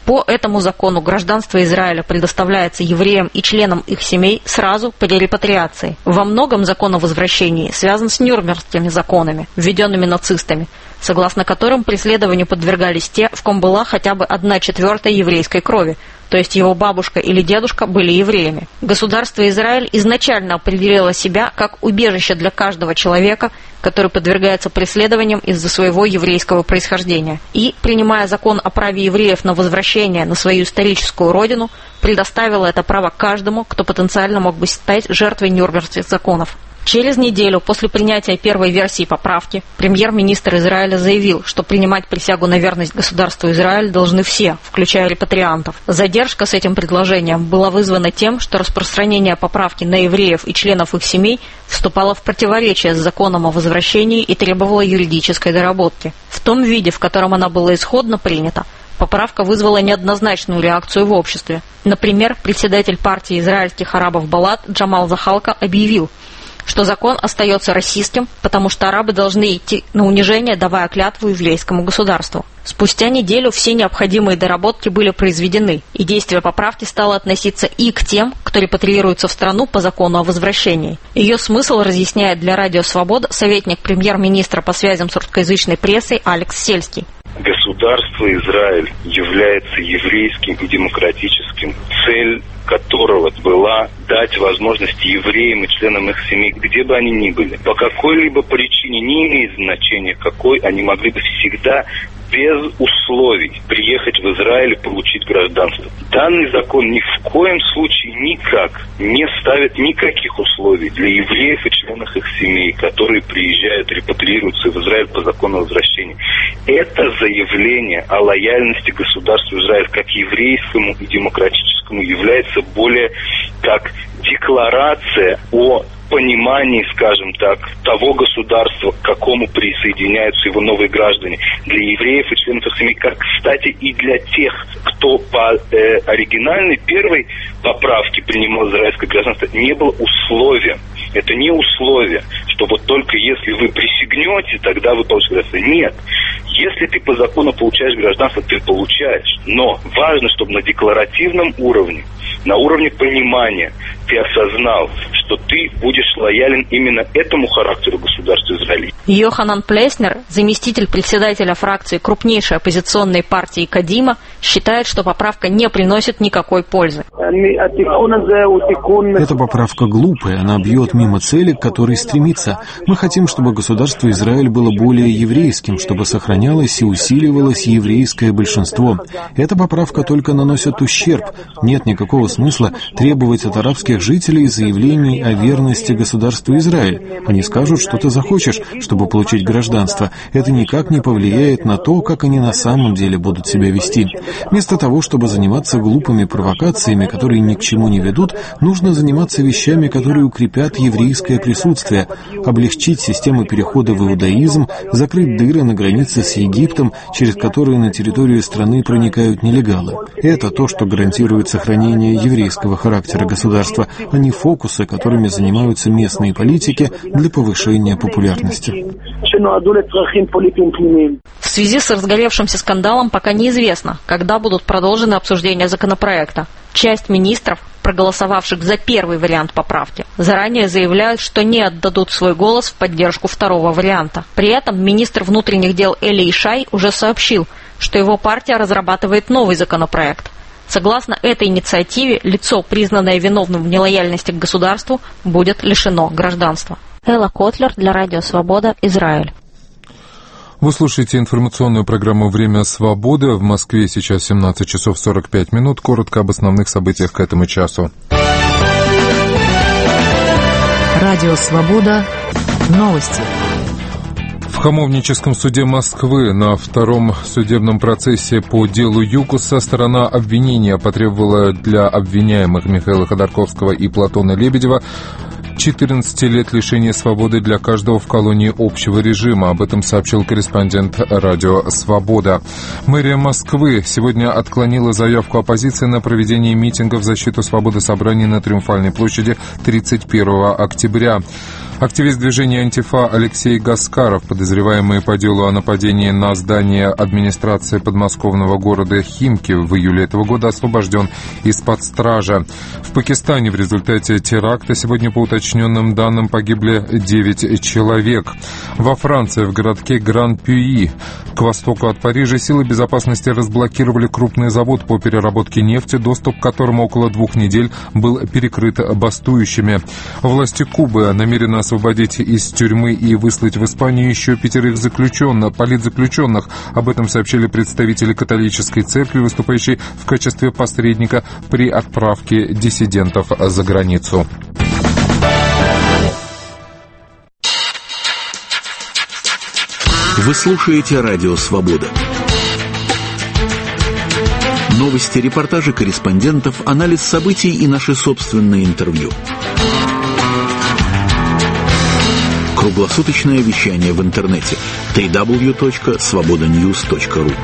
По этому закону гражданство Израиля предоставляется евреям и членам их семей сразу при репатриации. Во многом закон о возвращении связан с Нюрнбергскими законами, введенными нацистами, согласно которым преследованию подвергались те, в ком была хотя бы одна четвертая еврейской крови, то есть его бабушка или дедушка были евреями. Государство Израиль изначально определило себя как убежище для каждого человека, который подвергается преследованиям из-за своего еврейского происхождения. И, принимая закон о праве евреев на возвращение на свою историческую родину, предоставило это право каждому, кто потенциально мог бы стать жертвой Нюрнбергских законов. Через неделю после принятия первой версии поправки премьер-министр Израиля заявил, что принимать присягу на верность государству Израиль должны все, включая репатриантов. Задержка с этим предложением была вызвана тем, что распространение поправки на евреев и членов их семей вступало в противоречие с законом о возвращении и требовало юридической доработки. В том виде, в котором она была исходно принята, поправка вызвала неоднозначную реакцию в обществе. Например, председатель партии израильских арабов Балат Джамал Захалка объявил, что закон остается расистским, потому что арабы должны идти на унижение, давая клятву еврейскому государству. Спустя неделю все необходимые доработки были произведены, и действие поправки стало относиться и к тем, кто репатриируется в страну по закону о возвращении. Ее смысл разъясняет для Радио Свобода советник премьер-министра по связям с русскоязычной прессой Алекс Сельский. Государство Израиль является еврейским и демократическим, цель которого была дать возможность евреям и членам их семей, где бы они ни были, по какой-либо причине, не имеет значения какой, они могли бы всегда без условий приехать в Израиль и получить гражданство. Данный закон ни в коем случае никак не ставит никаких условий для евреев и членов их семей, которые приезжают, репатриируются в Израиль по закону возвращения. Это заявление о лояльности государству Израиль как еврейскому и демократическому является более как декларация о понимании, скажем так, того государства, к какому присоединяются его новые граждане, для евреев и членов их семей, как, кстати, и для тех, кто по э, оригинальной первой поправке принимал израильское гражданство, не было условия. Это не условие, что вот только если вы присягнете, тогда вы получите гражданство. Нет. Если ты по закону получаешь гражданство, ты получаешь. Но важно, чтобы на декларативном уровне, на уровне понимания ты осознал, что ты будешь лоялен именно этому характеру государства Израиля. Йоханан Плеснер, заместитель председателя фракции крупнейшей оппозиционной партии Кадима, считает, что поправка не приносит никакой пользы. Эта поправка глупая, она бьет мимо цели, к которой стремится. Мы хотим, чтобы государство Израиль было более еврейским, чтобы сохранялось и усиливалось еврейское большинство. Эта поправка только наносит ущерб. Нет никакого смысла требовать от арабских жителей заявлений о верности государству Израиль. Они скажут, что ты захочешь, чтобы получить гражданство. Это никак не повлияет на то, как они на самом деле будут себя вести. Вместо того, чтобы заниматься глупыми провокациями, которые ни к чему не ведут, нужно заниматься вещами, которые укрепят еврейское присутствие, облегчить систему перехода в иудаизм, закрыть дыры на границе с Египтом, через которые на территорию страны проникают нелегалы. Это то, что гарантирует сохранение еврейского характера государства, а не фокусы, которыми занимаются местные политики для повышения популярности. В связи с разгоревшимся скандалом пока неизвестно, когда будут продолжены обсуждения законопроекта. Часть министров, проголосовавших за первый вариант поправки, заранее заявляют, что не отдадут свой голос в поддержку второго варианта. При этом министр внутренних дел Эли Ишай уже сообщил, что его партия разрабатывает новый законопроект. Согласно этой инициативе, лицо, признанное виновным в нелояльности к государству, будет лишено гражданства. Элла Котлер для Радио Свобода, Израиль. Вы слушаете информационную программу «Время свободы». В Москве сейчас семнадцать часов сорок пять минут. Коротко об основных событиях к этому часу. Радио «Свобода». Новости. В Хамовническом суде Москвы на втором судебном процессе по делу ЮКОСа сторона обвинения потребовала для обвиняемых Михаила Ходорковского и Платона Лебедева четырнадцать лет лишения свободы для каждого в колонии общего режима. Об этом сообщил корреспондент Радио «Свобода». Мэрия Москвы сегодня отклонила заявку оппозиции на проведение митинга в защиту свободы собраний на Триумфальной площади тридцать первого октября. Активист движения «Антифа» Алексей Гаскаров, подозреваемый по делу о нападении на здание администрации подмосковного города Химки в июле этого года, освобожден из-под стражи. В Пакистане в результате теракта сегодня, по уточненным данным, погибли девять человек. Во Франции, в городке Гран-Пюи, к востоку от Парижа, силы безопасности разблокировали крупный завод по переработке нефти, доступ к которому около двух недель был перекрыт бастующими. Власти Кубы намерены освободить из тюрьмы и выслать в Испанию еще пятерых заключенных, политзаключенных. Об этом сообщили представители католической церкви, выступающей в качестве посредника при отправке диссидентов за границу. Вы слушаете «Радио Свобода». Новости, репортажи корреспондентов, анализ событий и наши собственные интервью. Круглосуточное вещание в интернете дабл ю дабл ю дабл ю точка свобода ньюс точка ру.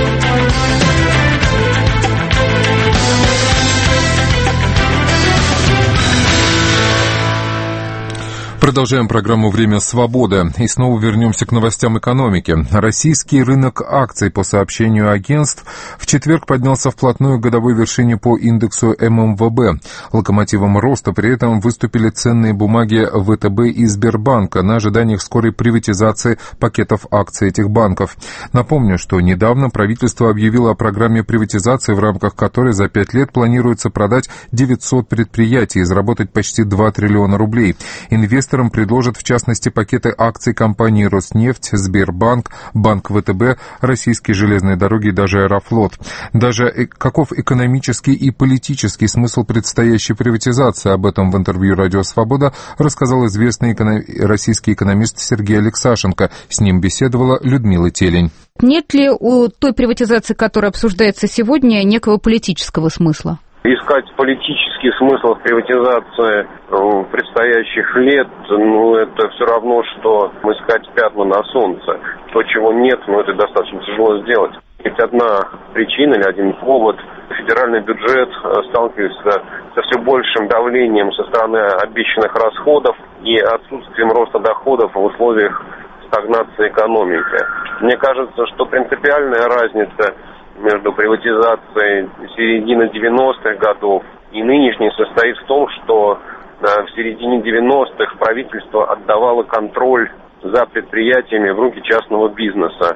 Продолжаем программу «Время свободы» и снова вернемся к новостям экономики. Российский рынок акций, по сообщению агентств, в четверг поднялся вплотную к годовой вершине по индексу эм эм вэ бэ. Локомотивом роста при этом выступили ценные бумаги вэ тэ бэ и Сбербанка на ожиданиях скорой приватизации пакетов акций этих банков. Напомню, что недавно правительство объявило о программе приватизации, в рамках которой за пять лет планируется продать девятьсот предприятий и заработать почти два триллиона рублей. Инвесторам предложат, в частности, пакеты акций компаний «Роснефть», «Сбербанк», «Банк вэ тэ бэ», «Российские железные дороги» и даже «Аэрофлот». Даже каков экономический и политический смысл предстоящей приватизации? Об этом в интервью «Радио Свобода» рассказал известный эконом... российский экономист Сергей Алексашенко. С ним беседовала Людмила Телень. Нет ли у той приватизации, которая обсуждается сегодня, некого политического смысла? Искать политический смысл в приватизации предстоящих лет, ну, это все равно, что искать пятна на солнце. То, чего нет, ну, это достаточно тяжело сделать. Есть одна причина или один повод. Федеральный бюджет сталкивается со все большим давлением со стороны обещанных расходов и отсутствием роста доходов в условиях стагнации экономики. Мне кажется, что принципиальная разница между приватизацией середины девяностых годов и нынешней состоит в том, что в середине девяностых правительство отдавало контроль за предприятиями в руки частного бизнеса.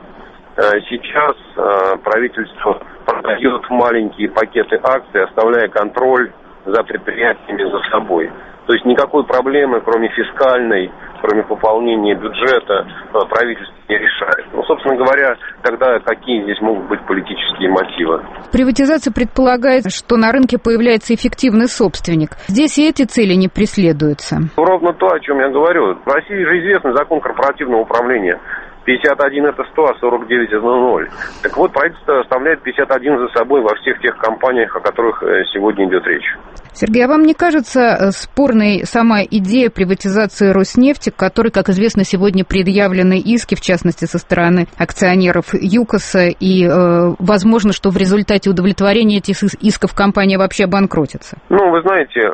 Сейчас правительство продает маленькие пакеты акций, оставляя контроль за предприятиями за собой. То есть никакой проблемы, кроме фискальной, кроме пополнения бюджета, правительство не решает. Ну, собственно говоря, тогда какие здесь могут быть политические мотивы? Приватизация предполагает, что на рынке появляется эффективный собственник. Здесь и эти цели не преследуются. Ровно то, о чем я говорю. В России же известный закон корпоративного управления. пятьдесят один это сто, а сорок девять это ноль. Так вот, правительство оставляет пятьдесят один за собой во всех тех компаниях, о которых сегодня идет речь. Сергей, а вам не кажется спорной сама идея приватизации Роснефти, к которой, как известно, сегодня предъявлены иски, в частности, со стороны акционеров ЮКОСа, и э, возможно, что в результате удовлетворения этих исков компания вообще обанкротится? Ну, вы знаете,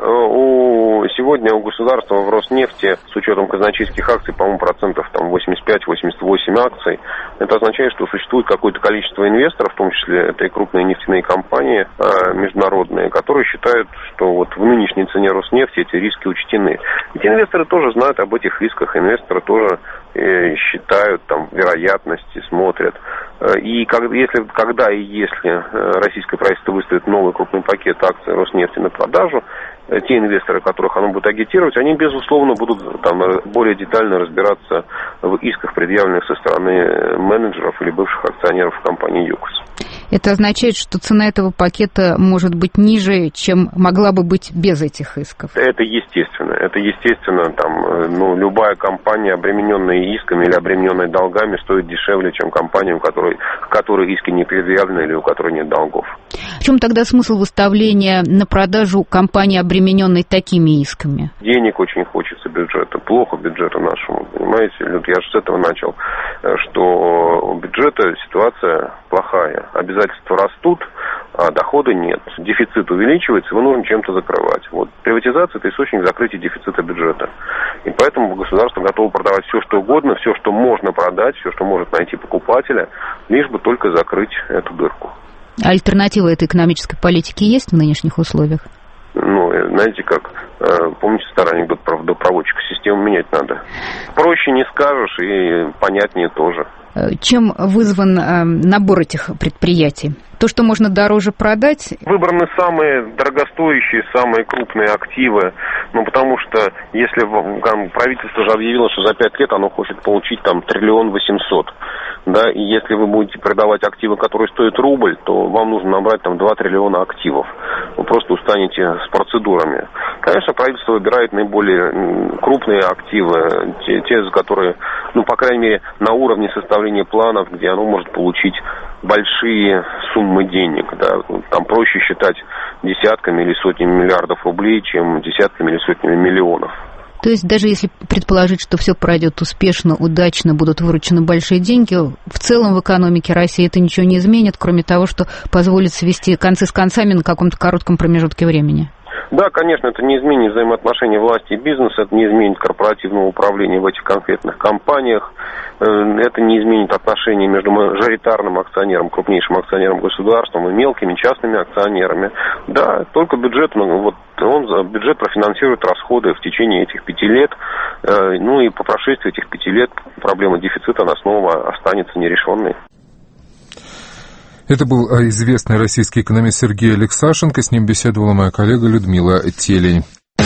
у, сегодня у государства в Роснефти, с учетом казначейских акций, по-моему, процентов там восемьдесят пять - восемьдесят восемь акций, это означает, что существует какое-то количество инвесторов, в том числе это и крупные нефтяные компании э, международные, которые считают, что вот в нынешней цене Роснефти эти риски учтены. Эти инвесторы тоже знают об этих рисках, инвесторы тоже э, считают там вероятности, смотрят. Э, и как, если, когда и если э, российское правительство выставит новый крупный пакет акций Роснефти на продажу, э, те инвесторы, которых оно будет агитировать, они, безусловно, будут там более детально разбираться в исках, предъявленных со стороны менеджеров или бывших акционеров компании ЮКОС. Это означает, что цена этого пакета может быть ниже, чем могла бы быть без этих исков? Это естественно. Это естественно. Там, ну, любая компания, обремененная исками или обремененная долгами, стоит дешевле, чем компания, у которой, у которой иски не предъявлены или у которой нет долгов. В чем тогда смысл выставления на продажу компании, обремененной такими исками? Денег очень хочется бюджета, плохо бюджету нашему, понимаете? Я же с этого начал, что у бюджета ситуация плохая, обязательства растут, а дохода нет. Дефицит увеличивается, его нужно чем-то закрывать. Вот приватизация – это источник закрытия дефицита бюджета. И поэтому государство готово продавать все, что угодно, все, что можно продать, все, что может найти покупателя, лишь бы только закрыть эту дырку. Альтернатива этой экономической политики есть в нынешних условиях? Ну, знаете как, помните старый анекдот про водопроводчика, систему менять надо. Проще не скажешь и понятнее тоже. Чем вызван э, набор этих предприятий? То, что можно дороже продать? Выбраны самые дорогостоящие, самые крупные активы. Ну, потому что если там, правительство же объявило, что за пять лет оно хочет получить там триллион восемьсот, да, и если вы будете продавать активы, которые стоят рубль, то вам нужно набрать там два триллиона активов. Вы просто устанете с процедурами. Конечно, правительство выбирает наиболее крупные активы, те, те, за которые, ну, по крайней мере, на уровне составления планов, где оно может получить большие суммы денег, да, там проще считать десятками или сотнями миллиардов рублей, чем десятками или сотнями миллионов. То есть даже если предположить, что все пройдет успешно, удачно, будут выручены большие деньги, в целом в экономике России это ничего не изменит, кроме того, что позволит свести концы с концами на каком-то коротком промежутке времени? Да, конечно, это не изменит взаимоотношения власти и бизнеса, это не изменит корпоративного управления в этих конкретных компаниях, это не изменит отношения между мажоритарным акционером, крупнейшим акционером государством и мелкими частными акционерами. Да, только бюджет, ну, вот он, бюджет профинансирует расходы в течение этих пяти лет, ну и по прошествии этих пяти лет проблема дефицита, она снова останется нерешенной. Это был известный российский экономист Сергей Алексашенко. С ним беседовала моя коллега Людмила Телень.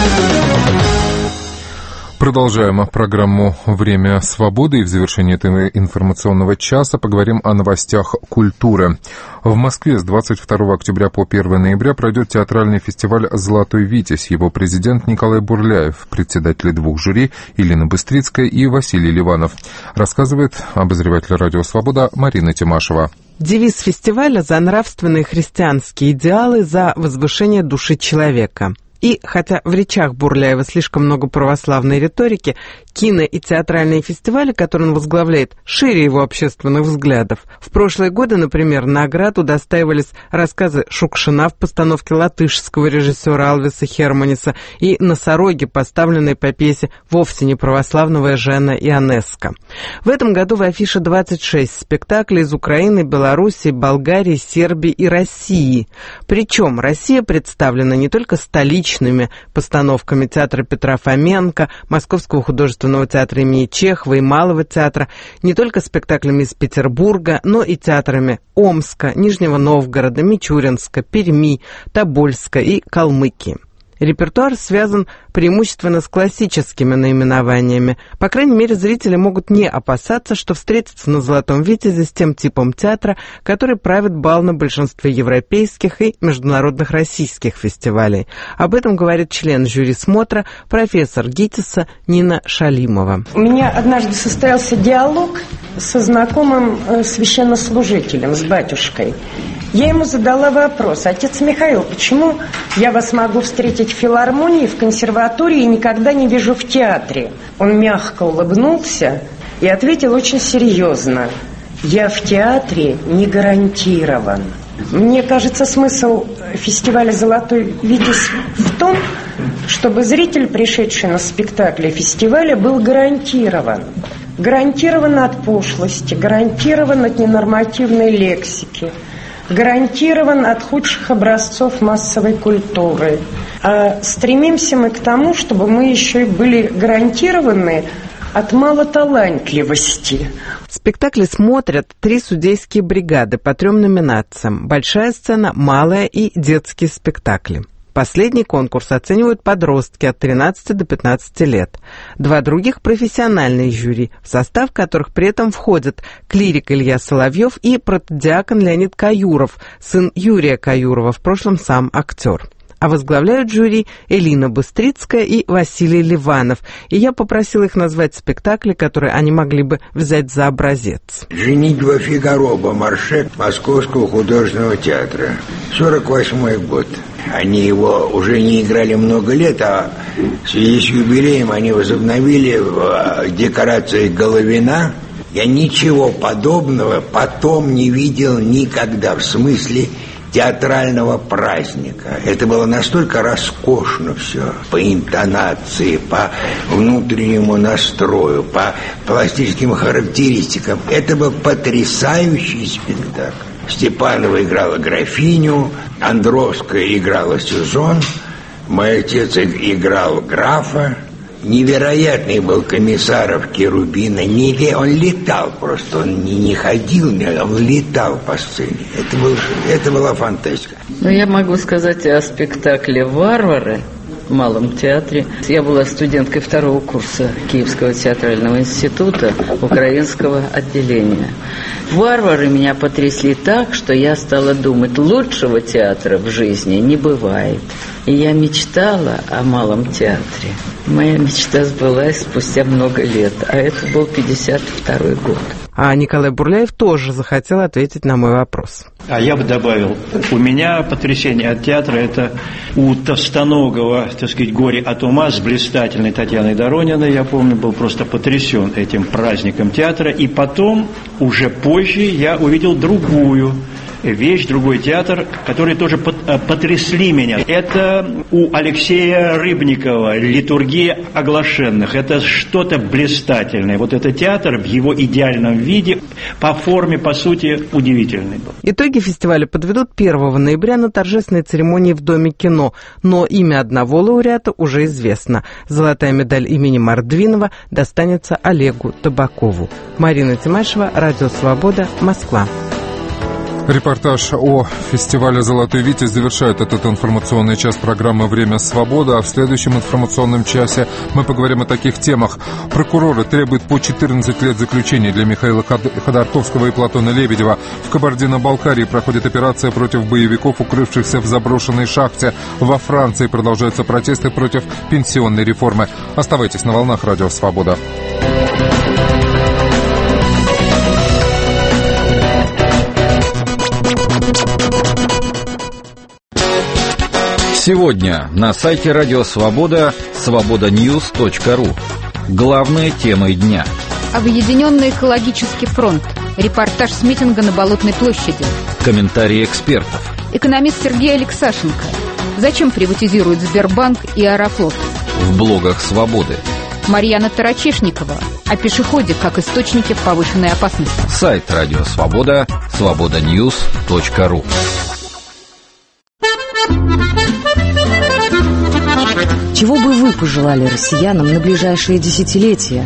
Продолжаем программу «Время свободы», и в завершении этого информационного часа поговорим о новостях культуры. В Москве с двадцать второго октября по первого ноября пройдет театральный фестиваль «Золотой Витязь». Его президент Николай Бурляев, председатели двух жюри Елена Быстрицкая и Василий Ливанов. Рассказывает обозреватель «Радио Свобода» Марина Тимашева. Девиз фестиваля «За нравственные христианские идеалы, за возвышение души человека». И хотя в речах Бурляева слишком много православной риторики, кино- и театральные фестивали, которые он возглавляет, шире его общественных взглядов. В прошлые годы, например, наград удостаивались рассказы Шукшина в постановке латышского режиссера Алвиса Херманиса и «Носороги», поставленные по пьесе вовсе не православного Эжена Ионеско. В этом году в афише двадцать шесть спектаклей из Украины, Белоруссии, Болгарии, Сербии и России. Причем Россия представлена не только столичными постановками театра Петра Фоменко, Московского художественного театра имени Чехова и Малого театра, не только спектаклями из Петербурга, но и театрами Омска, Нижнего Новгорода, Мичуринска, Перми, Тобольска и Калмыкии. Репертуар связан преимущественно с классическими наименованиями. По крайней мере, зрители могут не опасаться, что встретятся на «Золотом Витязе» с тем типом театра, который правит бал на большинстве европейских и международных российских фестивалей. Об этом говорит член жюри смотра, профессор ГИТИСа Нина Шалимова. У меня однажды состоялся диалог со знакомым священнослужителем, с батюшкой. Я ему задала вопрос: отец Михаил, почему я вас могу встретить в филармонии, в консерватории и никогда не вижу в театре? Он мягко улыбнулся и ответил очень серьезно: я в театре не гарантирован. Мне кажется, смысл фестиваля «Золотой Витязь» в том, чтобы зритель, пришедший на спектакли фестиваля, был гарантирован. Гарантирован от пошлости, гарантирован от ненормативной лексики, гарантирован от худших образцов массовой культуры. А стремимся мы к тому, чтобы мы еще и были гарантированы от малоталантливости. Спектакли смотрят три судейские бригады по трем номинациям: большая сцена, малая и детские спектакли. Последний конкурс оценивают подростки от тринадцати до пятнадцати лет. Два других — профессиональные жюри, в состав которых при этом входят клирик Илья Соловьев и протодиакон Леонид Каюров, сын Юрия Каюрова, в прошлом сам актер. А возглавляют жюри Элина Быстрицкая и Василий Ливанов. И я попросила их назвать спектакли, которые они могли бы взять за образец. «Женитьба Фигаро» Бомарше Московского художественного театра. сорок восьмой год. Они его уже не играли много лет, а в связи с юбилеем они возобновили в декорации Головина. Я ничего подобного потом не видел никогда, в смысле театрального праздника. Это было настолько роскошно все, по интонации, по внутреннему настрою, по пластическим характеристикам. Это был потрясающий спектакль. Степанова играла графиню, Андровская играла Сюзон, мой отец играл графа. Невероятный был Комиссаров Керубина. Не, он летал просто, он не, не ходил, он летал по сцене. Это, был, это была фантастика. Ну, я могу сказать о спектакле «Варвары» в Малом театре. Я была студенткой второго курса Киевского театрального института, украинского отделения. «Варвары» меня потрясли так, что я стала думать, лучшего театра в жизни не бывает. И я мечтала о Малом театре. Моя мечта сбылась спустя много лет, а это был пятьдесят второй год. А Николай Бурляев тоже захотел ответить на мой вопрос. А я бы добавил, у меня потрясение от театра — это у Товстоногова, так сказать, «Горе от ума» с блистательной Татьяной Дорониной, я помню, был просто потрясен этим праздником театра. И потом, уже позже, я увидел другую вещь, другой театр, которые тоже потрясли меня. Это у Алексея Рыбникова «Литургия оглашенных». Это что-то блистательное. Вот этот театр в его идеальном виде, по форме, по сути, удивительный был. Итоги фестиваля подведут первого ноября на торжественной церемонии в Доме кино. Но имя одного лауреата уже известно. Золотая медаль имени Мордвинова достанется Олегу Табакову. Марина Тимашева, Радио Свобода, Москва. Репортаж о фестивале «Золотой Витязь» завершает этот информационный час программы «Время свободы», а в следующем информационном часе мы поговорим о таких темах. Прокуроры требуют по четырнадцать лет заключения для Михаила Ходорковского и Платона Лебедева. В Кабардино-Балкарии проходит операция против боевиков, укрывшихся в заброшенной шахте. Во Франции продолжаются протесты против пенсионной реформы. Оставайтесь на волнах «Радио Свобода». Сегодня на сайте Радио Свобода свобода ньюс точка ру. Главные темы дня. Объединенный экологический фронт. Репортаж с митинга на Болотной площади. Комментарии экспертов. Экономист Сергей Алексашенко. Зачем приватизируют Сбербанк и Аэрофлот? В блогах Свободы. Марьяна Тарачешникова. О пешеходе как источнике повышенной опасности. Сайт Радио Свобода свобода ньюс точка ру. Чего бы вы пожелали россиянам на ближайшие десятилетия?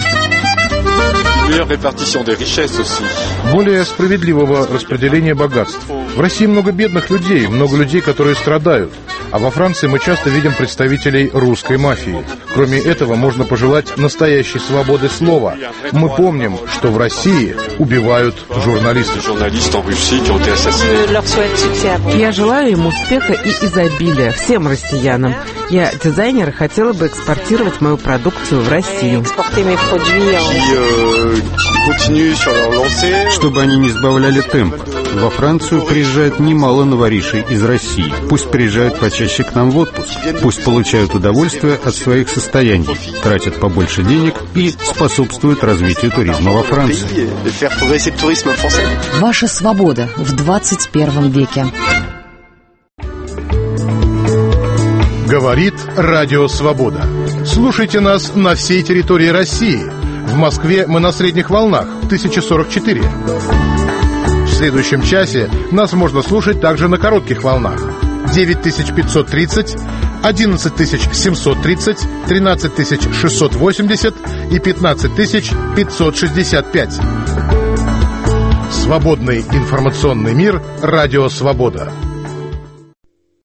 Более справедливого распределения богатств. В России много бедных людей, много людей, которые страдают. А во Франции мы часто видим представителей русской мафии. Кроме этого, можно пожелать настоящей свободы слова. Мы помним, что в России убивают журналистов. Я желаю им успеха и изобилия, всем россиянам. Я, дизайнер, и хотела бы экспортировать мою продукцию в Россию. Чтобы они не сбавляли темп. Во Францию приезжает немало новоришей из России. Пусть приезжают почаще к нам в отпуск. Пусть получают удовольствие от своих состояний, тратят побольше денег и способствуют развитию туризма во Франции. Ваша свобода в двадцать первом веке. Говорит Радио Свобода. Слушайте нас на всей территории России. В Москве мы на средних волнах тысяча сорок четыре. В следующем часе нас можно слушать также на коротких волнах девять тысяч пятьсот тридцать, одиннадцать тысяч семьсот тридцать, тринадцать тысяч шестьсот восемьдесят и пятнадцать тысяч пятьсот шестьдесят пять. Свободный информационный мир. Радио Свобода.